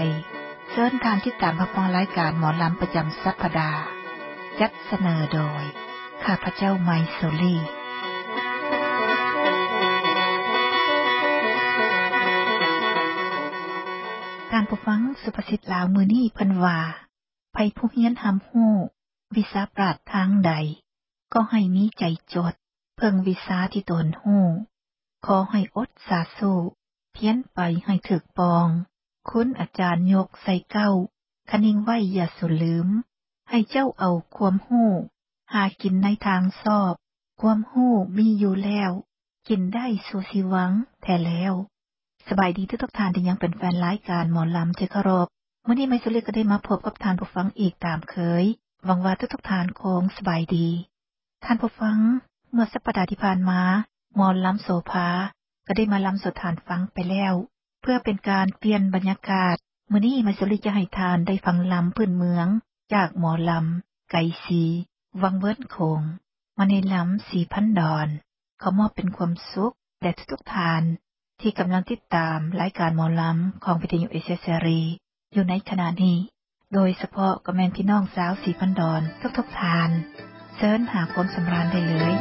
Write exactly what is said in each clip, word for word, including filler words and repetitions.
เชิญทานที่ตามรับฟังรายการหมอลำประจำสัปดาห์จัดเสนอโดยข้าพเจ้าไมโซลีการผู้ฟังสุภาษิตลาวมื้อนี้เพิ่นว่าไผผู้เรียนหำฮู้วิชาปราชญ์ทางใดก็ให้มีใจจดเพิ่งวิชาที่ตนฮู้ขอให้อดสาสู้เพียรไปให้ถึกปองคุณอาจารย์ยกใส่เก้าคะนิ่งไว้อย่าสุลืมให้เจ้าเอาความฮู้หากินในทางชอบความฮู้มีอยู่แล้วกินได้สู่สิหวังแท้แล้วสบายดีทุกท่านที่ยังเป็นแฟนรายการหมอลำที่เคารพมื้อนี้ไมโซเลก็ได้มาพบกับท่านผู้ฟังอีกตามเคยหวังว่าทุกๆท่านคงสบายดีท่านผู้ฟังเมื่อสัปดาห์ที่ผ่านมาหมอลำโสภาก็ได้มาลำสู่ท่านฟังไปแล้วเพื่อเป็นการเปลี่ยนบรรยากาศมื้อนี้ไมโซเลจะให้ท่านได้ฟังลำพื้นเมืองจากหมอลำไก่สีวังเวิร์นคงมาในลำสีพันดอนขอมอบเป็นความสุขแด่ทุกๆท่านที่กำลังติดตามรายการหมอลำของวิทยุเอเชียเสรีอยู่ในขณะนี้โดยเฉพาะกับแม่พี่น้องสาวสีพันดอนทุกๆท่านเชิญหาความสำราญได้เลย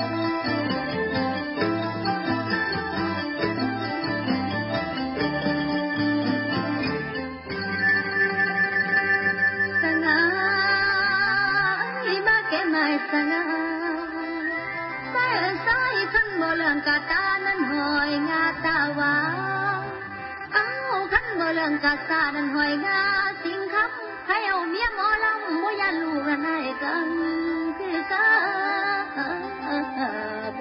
กาตานั้นหอยงาตาว่าเอ้าคันบ่เรื่องกาตานั้นหอยงาสิ่งคำให้เอาเมียหมอลำบ่ยันลูกระนายกันคือกัน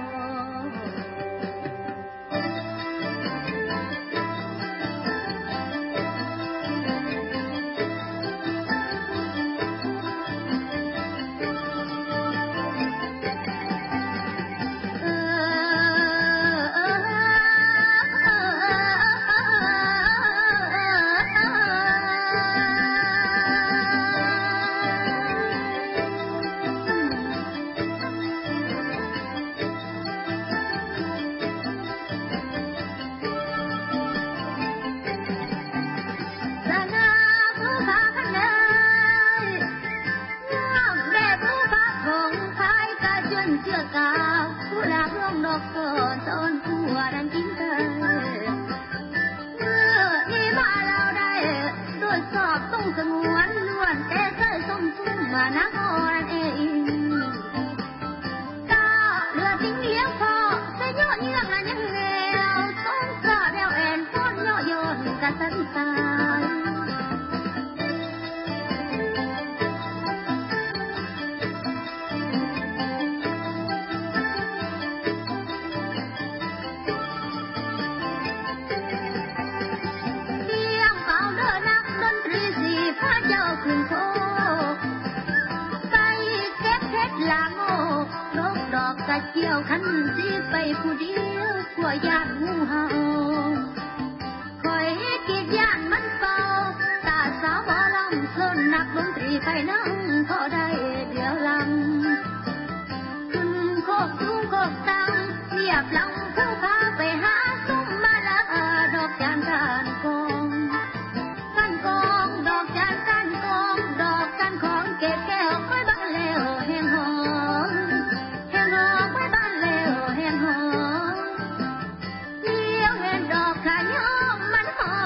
เกี่ยวคันสิไปผู้เดียวกลัวญาติงูเห่าคอยคิดย่านมันเฝ้าตาสาวบ่ลำเชิญนักดนตรีไปนั่งพอได้เดียวลำขึ้นโคกสูงโคกตังเรียบลำผู้พาไปหาซุ้มมาละดอกจานกันกองกันกองดอกจานกันกองดอกกันของเก็บแก้วค่อยบ้านแล้วแห่งหอ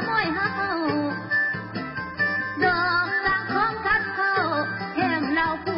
ดอกสังของคัดเข้าแห่งเรา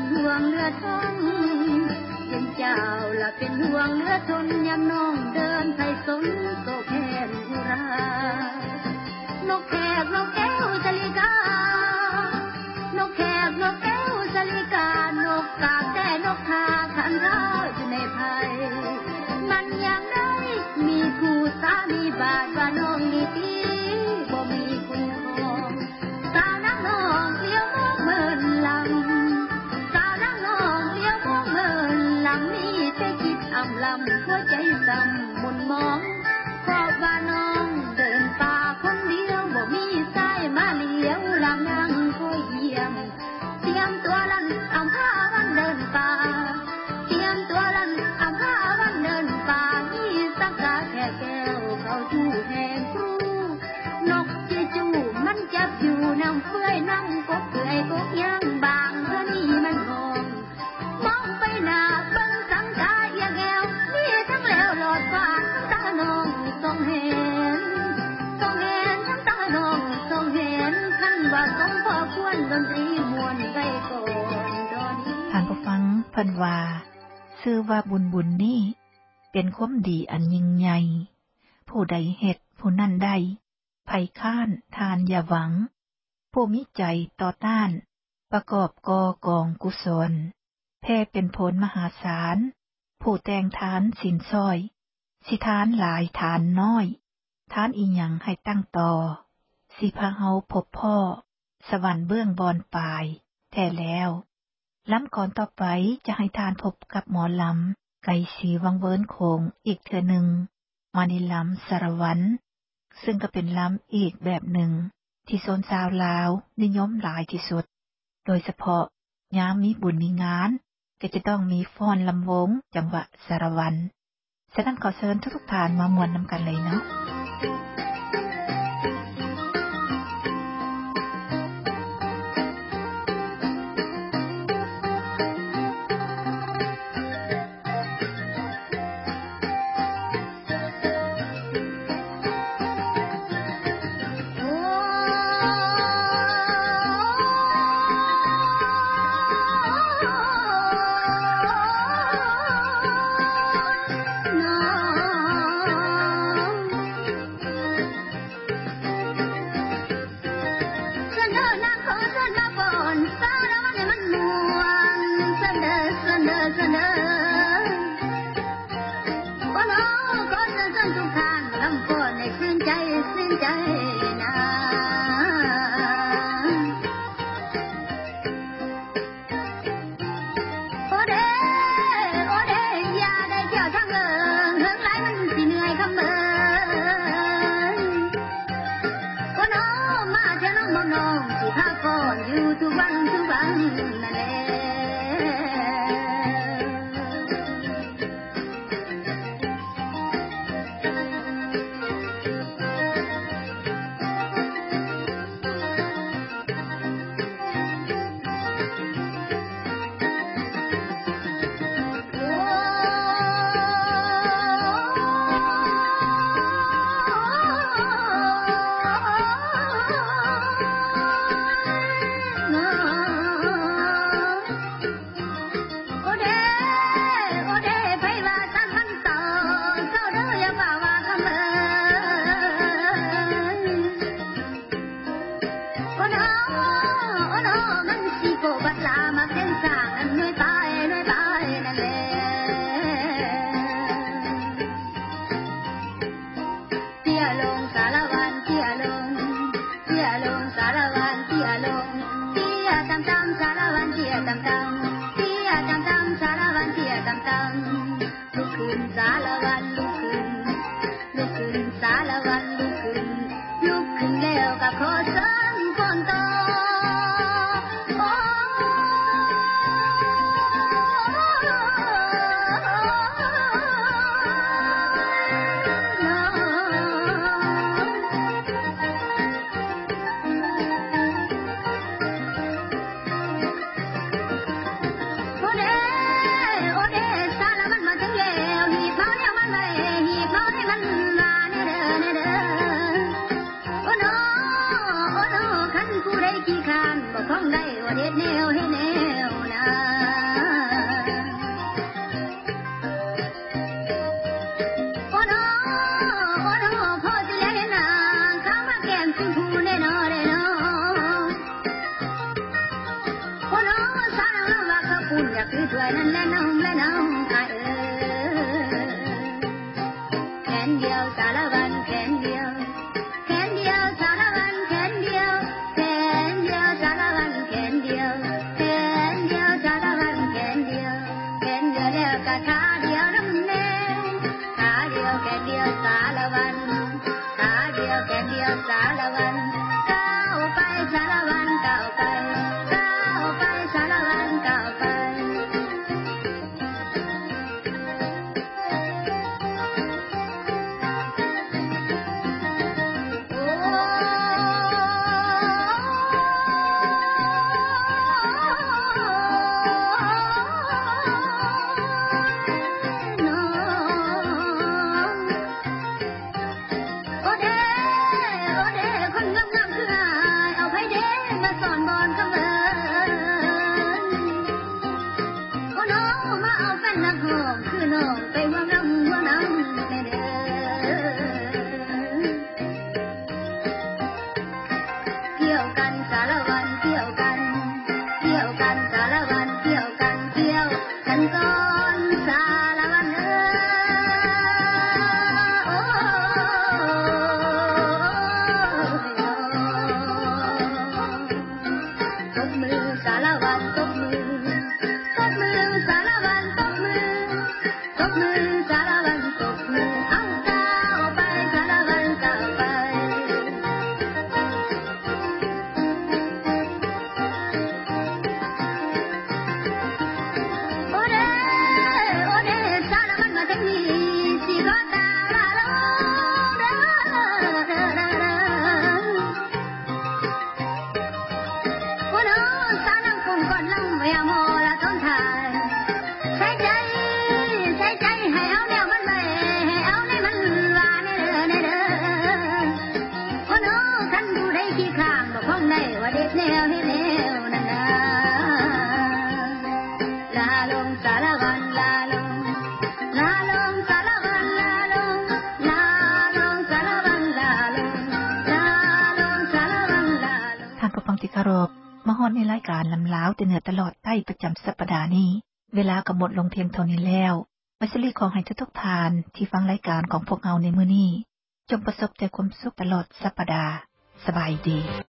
ห่วงเรือทองเป็นเจ้าละเป็นห่วงเรือทนยามน้องเดินไผสนโตแผ่นอุรานกแขกนกแก้วสลิกานกแขกนกแก้วสลิกานกกาบแต่นกทาขันร้าวอยู่ในไผมันยังได้มีคู่สามีบาดว่าน้องนี่ตีบ่มีคุณของสาวนางน้องเลี้ยวมองเมินลำสาวนางน้องเลี้ยวมองเมินลำมีแต่คิดอำลำหัวใจสั่นหมุนมองเพราะว่าน้องเดินป่าคนเดียวบ่มีสายมาเลี้ยวลำนางคอยเยี่ยมเตรียมตัวลั่นอำพาวันเดินป่าเตรียมตัวลั่นอำพาวันเดินป่านี่สักกะแค่แก้วเขาจู้แห่งครูนกจิจูมันจับอยู่น้ำเฟื่อยน้ำกบเปื่อยกบย่างบางเท่านี้มันหอมมองไปหน้าเบิ่งสังกาเอียงแอวมีทั้งแล้วหลอดฟ้าทั้งตาน้องส่องเห็นส่องเห็นทั้งตาน้องส่องเห็นคันว่าสมพอควรดนตรีม่วนไว้ก่อนดอนท่านผู้ฟังเพิ่นว่าชื่อว่าบุญบุญนี้เป็นความดีอันยิ่งใหญ่ผู้ใดเฮ็ดผู้นั้นได้ไผค้านทานอย่าหวังผู้มีใจต่อต้านประกอบก่อกองกุศลแพ่เป็นผลมหาศาลผู้แต่งทานสินซ้อยสิทานหลายทานน้อยทานอีหยังให้ตั้งต่อสิพาเฮาพบพ่อสวรรค์เบื้องบอนปลายแท้แล้วลำก่อนต่อไปจะให้ทานพบกับหมอลำไก่สีวังเวิร์นโคงอีกเทื่อหนึ่งมาในลำสารวัตรซึ่งก็เป็นลำอีกแบบหนึ่งที่โซนชาวลาวนิยมหลายที่สุดโดยเฉพาะยามมีบุญมีงานก็จะต้องมีฟ้อนลำวงจังหวะสารวัตรฉะนั้นขอเชิญทุกๆท่านมามวนนำกันเลยเนาะโดแนวให้แนวนานาลาลงสารวันลาลงลาลงสารวันลาลงลาลงสารวันลาลงลาลงสารวันลาลงท่านผู้ฟังที่เคารพมาฮอดในรายการลำล้าวแต่เหนือตลอดใต้ประจำสัปดาห์นี้เวลาก็หมดลงเพียงเท่านี้แล้วมัสลีขอให้ทุกๆท่านที่ฟังรายการของพวกเราในมื้อนี้จงประสบแต่ความสุขตลอดสัปดาห์สบายดี